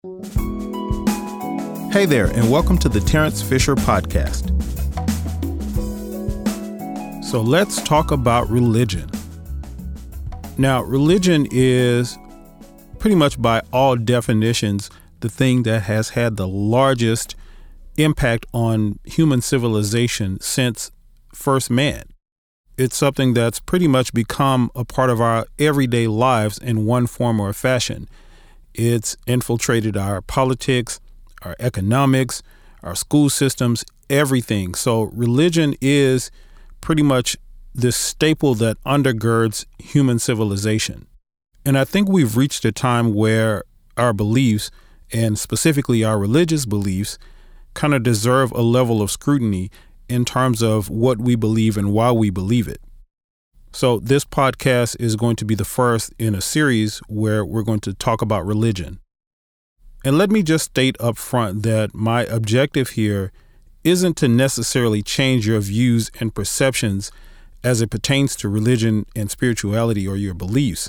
Hey there, and welcome to the Terrence Fisher Podcast. So let's talk about religion. Now, religion is pretty much by all definitions the thing that has had the largest impact on human civilization since first man. It's something that's pretty much become a part of our everyday lives in one form or fashion. It's infiltrated our politics, our economics, our school systems, everything. So religion is pretty much this staple that undergirds human civilization. And I think we've reached a time where our beliefs, and specifically our religious beliefs, kind of deserve a level of scrutiny in terms of what we believe and why we believe it. So this podcast is going to be the first in a series where we're going to talk about religion. And let me just state up front that my objective here isn't to necessarily change your views and perceptions as it pertains to religion and spirituality or your beliefs.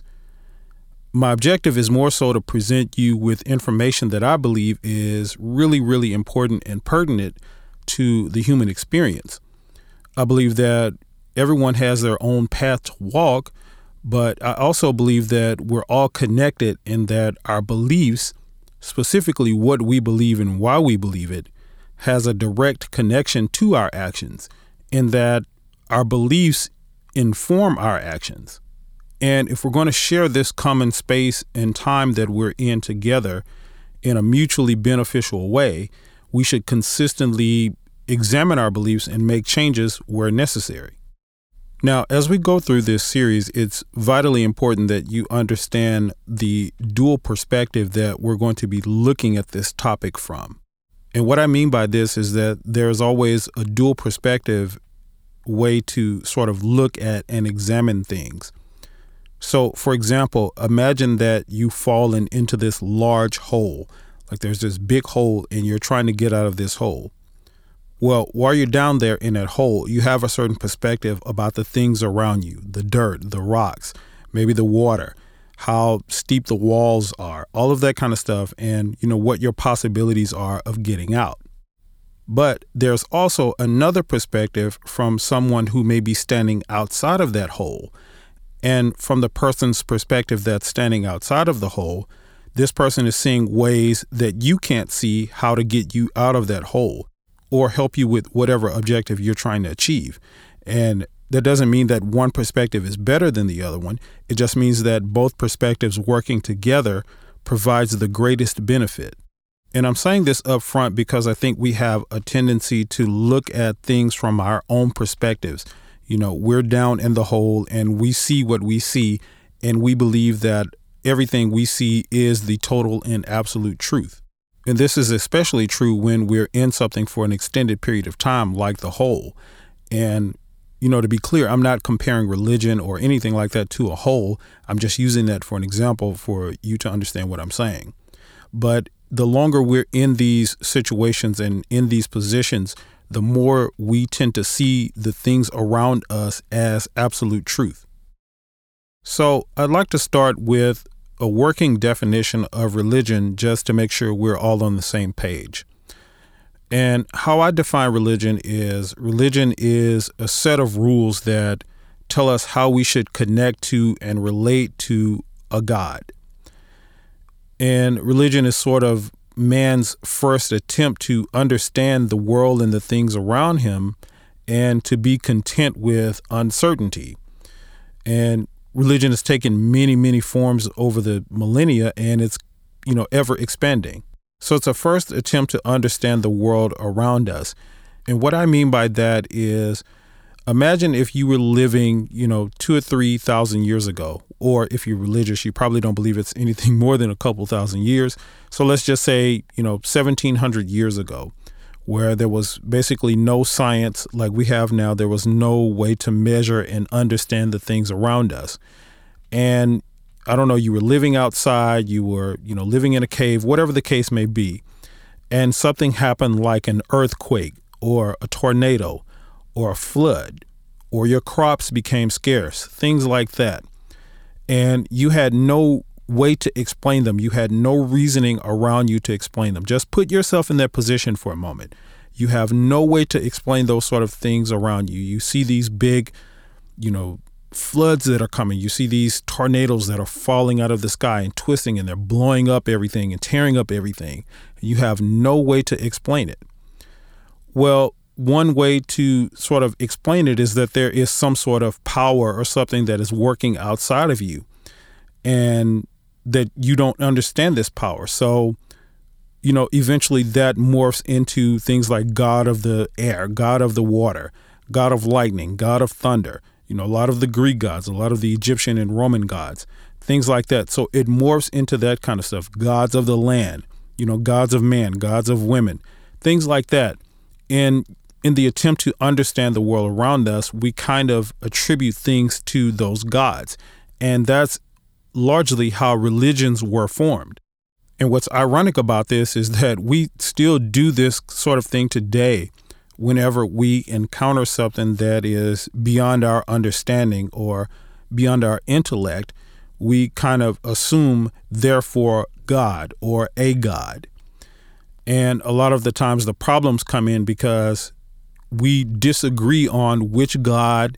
My objective is more so to present you with information that I believe is really, really important and pertinent to the human experience. I believe that everyone has their own path to walk, but I also believe that we're all connected in that our beliefs, specifically what we believe and why we believe it, has a direct connection to our actions, in that our beliefs inform our actions. And if we're going to share this common space and time that we're in together in a mutually beneficial way, we should consistently examine our beliefs and make changes where necessary. Now, as we go through this series, it's vitally important that you understand the dual perspective that we're going to be looking at this topic from. And what I mean by this is that there's always a dual perspective way to sort of look at and examine things. So, for example, imagine that you've fallen into this large hole, like there's this big hole and you're trying to get out of this hole. Well, while you're down there in that hole, you have a certain perspective about the things around you, the dirt, the rocks, maybe the water, how steep the walls are, all of that kind of stuff, and what your possibilities are of getting out. But there's also another perspective from someone who may be standing outside of that hole. And from the person's perspective that's standing outside of the hole, this person is seeing ways that you can't see how to get you out of that hole, or help you with whatever objective you're trying to achieve. And that doesn't mean that one perspective is better than the other one. It just means that both perspectives working together provides the greatest benefit. And I'm saying this up front because I think we have a tendency to look at things from our own perspectives. We're down in the hole and we see what we see, and we believe that everything we see is the total and absolute truth. And this is especially true when we're in something for an extended period of time, like the hole. And, to be clear, I'm not comparing religion or anything like that to a hole. I'm just using that for an example for you to understand what I'm saying. But the longer we're in these situations and in these positions, the more we tend to see the things around us as absolute truth. So I'd like to start with a working definition of religion just to make sure we're all on the same page. And how I define religion is a set of rules that tell us how we should connect to and relate to a God. And religion is sort of man's first attempt to understand the world and the things around him and to be content with uncertainty. And religion has taken many, many forms over the millennia, and it's, ever expanding. So it's a first attempt to understand the world around us. And what I mean by that is, imagine if you were living, 2,000 or 3,000 years ago, or if you're religious, you probably don't believe it's anything more than a couple thousand years. So let's just say, 1,700 years ago, where there was basically no science like we have now. There was no way to measure and understand the things around us. And I don't know, you were living outside, you were, living in a cave, whatever the case may be. And something happened like an earthquake or a tornado or a flood, or your crops became scarce, things like that. And you had no way to explain them. You had no reasoning around you to explain them. Just put yourself in that position for a moment. You have no way to explain those sort of things around you. You see these big, floods that are coming. You see these tornadoes that are falling out of the sky and twisting, and they're blowing up everything and tearing up everything. You have no way to explain it. Well, one way to sort of explain it is that there is some sort of power or something that is working outside of you, and that you don't understand this power. So, eventually that morphs into things like God of the air, God of the water, God of lightning, God of thunder, a lot of the Greek gods, a lot of the Egyptian and Roman gods, things like that. So it morphs into that kind of stuff. Gods of the land, gods of man, gods of women, things like that. And in the attempt to understand the world around us, we kind of attribute things to those gods. And that's largely how religions were formed. And what's ironic about this is that we still do this sort of thing today. Whenever we encounter something that is beyond our understanding or beyond our intellect, we kind of assume, therefore, God or a God. And a lot of the times the problems come in because we disagree on which God,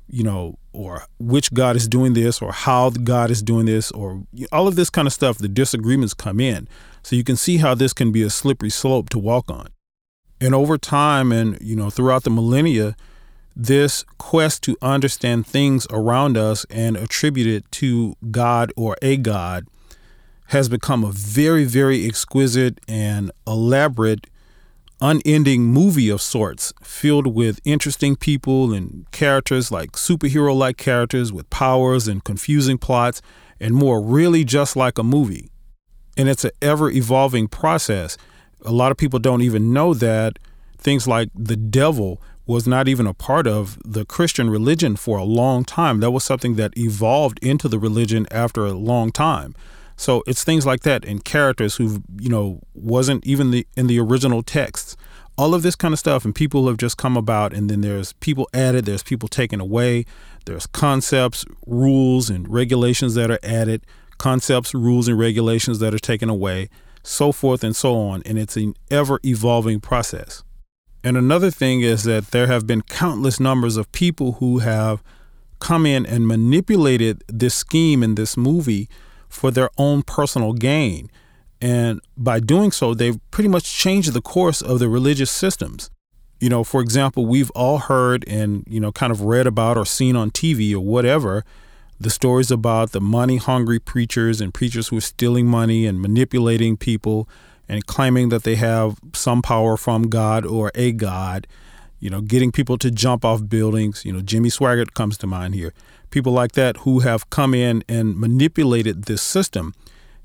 or which God is doing this, or how God is doing this, or all of this kind of stuff. The disagreements come in. So you can see how this can be a slippery slope to walk on. And over time and, throughout the millennia, this quest to understand things around us and attribute it to God or a God has become a very, very exquisite and elaborate, unending movie of sorts, filled with interesting people and characters, like superhero-like characters with powers and confusing plots and more, really just like a movie. And it's an ever-evolving process. A lot of people don't even know that things like the devil was not even a part of the Christian religion for a long time. That was something that evolved into the religion after a long time. So it's things like that, and characters who, wasn't even in the original texts. All of this kind of stuff, and people have just come about, and then there's people added, there's people taken away, there's concepts, rules, and regulations that are added, concepts, rules, and regulations that are taken away, so forth and so on. And it's an ever-evolving process. And another thing is that there have been countless numbers of people who have come in and manipulated this scheme in this movie for their own personal gain. And by doing so, they've pretty much changed the course of the religious systems. For example, we've all heard and, kind of read about or seen on TV or whatever, the stories about the money-hungry preachers and preachers who are stealing money and manipulating people and claiming that they have some power from God or a God, getting people to jump off buildings. Jimmy Swaggart comes to mind here. People like that who have come in and manipulated this system.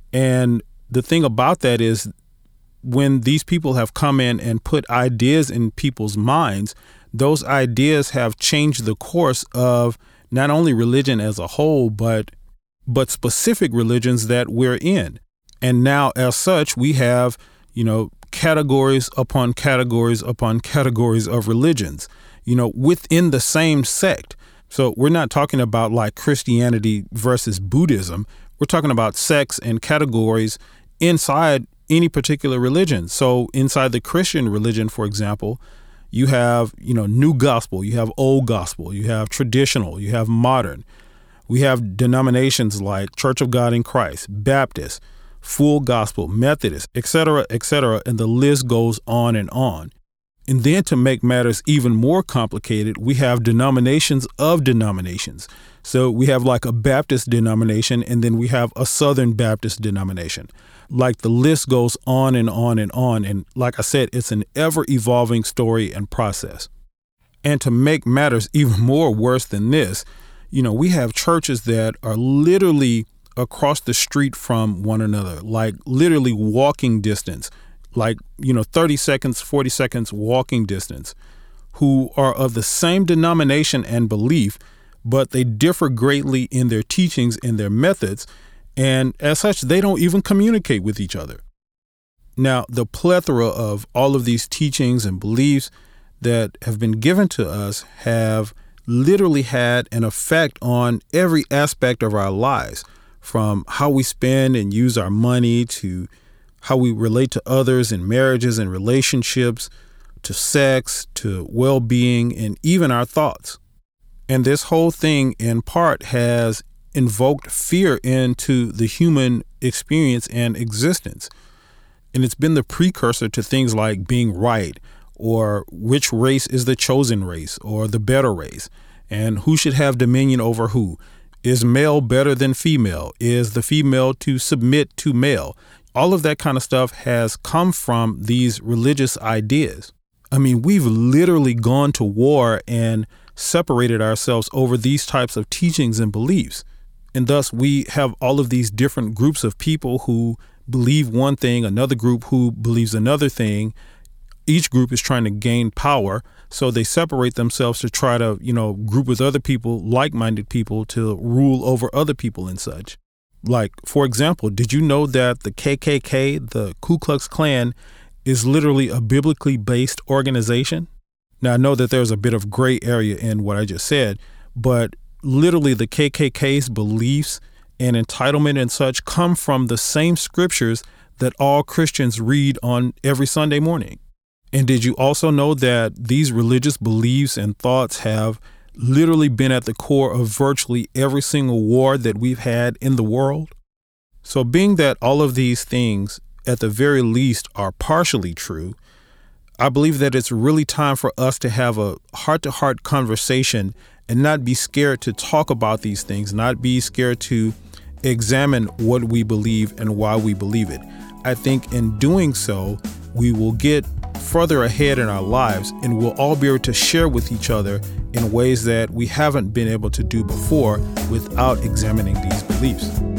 And the thing about that is, when these people have come in and put ideas in people's minds, those ideas have changed the course of not only religion as a whole, but specific religions that we're in. And now, as such, we have, categories upon categories upon categories of religions, within the same sect. So we're not talking about like Christianity versus Buddhism. We're talking about sects and categories inside any particular religion. So inside the Christian religion, for example, you have, new gospel, you have old gospel, you have traditional, you have modern. We have denominations like Church of God in Christ, Baptist, Full Gospel, Methodist, etc., and the list goes on and on. And then to make matters even more complicated, we have denominations of denominations. So we have like a Baptist denomination, and then we have a Southern Baptist denomination. Like the list goes on and on and on. And like I said, it's an ever-evolving story and process. And to make matters even more worse than this, we have churches that are literally across the street from one another, like literally walking distance, like, 30 seconds, 40 seconds walking distance, who are of the same denomination and belief, but they differ greatly in their teachings and their methods. And as such, they don't even communicate with each other. Now, the plethora of all of these teachings and beliefs that have been given to us have literally had an effect on every aspect of our lives, from how we spend and use our money to how we relate to others in marriages and relationships, to sex, to well-being, and even our thoughts. And this whole thing, in part, has invoked fear into the human experience and existence. And it's been the precursor to things like being right, or which race is the chosen race or the better race, and who should have dominion over who. Is male better than female? Is the female to submit to male? All of that kind of stuff has come from these religious ideas. I mean, we've literally gone to war and separated ourselves over these types of teachings and beliefs. And thus we have all of these different groups of people who believe one thing, another group who believes another thing. Each group is trying to gain power, so they separate themselves to try to, group with other people, like-minded people, to rule over other people and such. Like, for example, did you know that the KKK, the Ku Klux Klan, is literally a biblically based organization? Now, I know that there's a bit of gray area in what I just said, but literally the KKK's beliefs and entitlement and such come from the same scriptures that all Christians read on every Sunday morning. And did you also know that these religious beliefs and thoughts have literally been at the core of virtually every single war that we've had in the world? So being that all of these things, at the very least, are partially true, I believe that it's really time for us to have a heart-to-heart conversation and not be scared to talk about these things, not be scared to examine what we believe and why we believe it. I think in doing so, we will get further ahead in our lives and we'll all be able to share with each other in ways that we haven't been able to do before without examining these beliefs.